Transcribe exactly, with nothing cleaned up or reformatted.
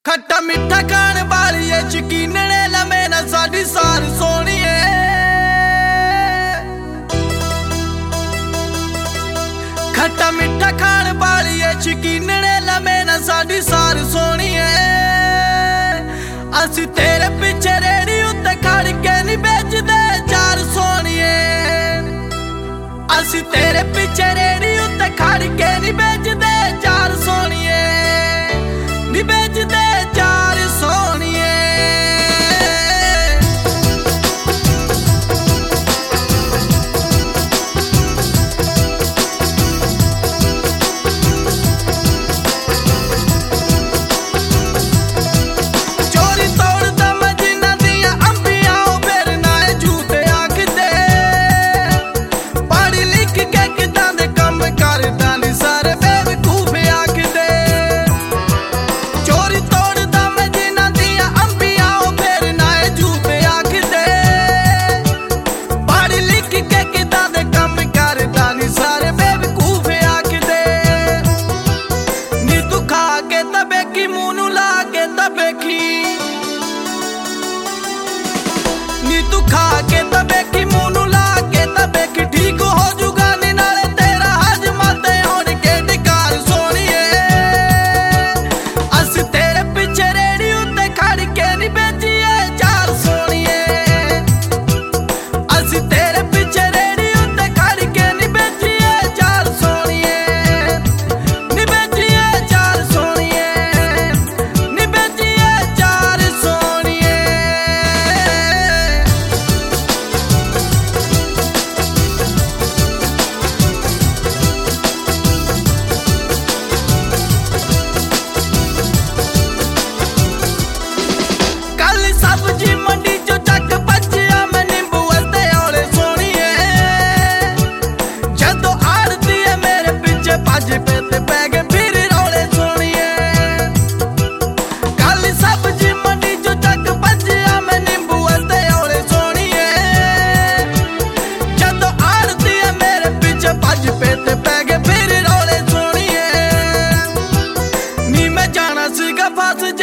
खट्टा मिठा खान वाली है शकीनने लमे ना साडी सार सोनी है। खट्टा मिठा खान वाली है शकीनने लमे ना साडी सार सोनी है। असी तेरे पीछे रेड़ी उत्ते खड़ के नहीं बेचदे चार सोनी है। असी तेरे पीछे रेड़ी उत्ते खड़ के नहीं बेचदे चार सोनी है। नहीं बेचदे चार सोनिए। चोरी तोड़ दम जिन्ना दिया अंबिया फिर नाए झूठे आखदे। पढ़ लिख के किदां दे कम करदा नहीं सारे बेवकूफ आखदे। चोरी तोड़ दम जिन्ना दिया अंबिया फिर नाए झूठे आखदे। पढ़ लिख के किदां दे कम करदा नहीं सारे बेवकूफ आखदे। नी तू खा के तबेखी मुंह नूं ला के तबेखी। नी तू खा के तबेखी मुंह नूं ला के तबेखी। ठीक हो जूगा नी नाले तेरा हजमा ते होण के धिकार सोनिए। अस तेरे पीछे रेड़ी उत्ते खड़ के नहीं बेचिए चार सोनिए। अस तेरे पीछे रेड़ी उत्ते खड़ के नहीं बेचिए चार सोनिए। नहीं बेचिए चार सोनिए। नहीं बेचिए चार सोनिए। कल सब्जी मंडी चो चक बचिया मैं नींबू ते औले सोनिए। जदों आड़ती है मेरे पीछे भज पे ते पै गए फिर रौले सोनिए। कल सब्जी मंडी चो चक बचिया मैं नींबू ते औले सोनिए। जदों आड़ती है मेरे पीछे भज पे ते पै गए फिर रौले सोनिए। नी मैं जाना सीगा फस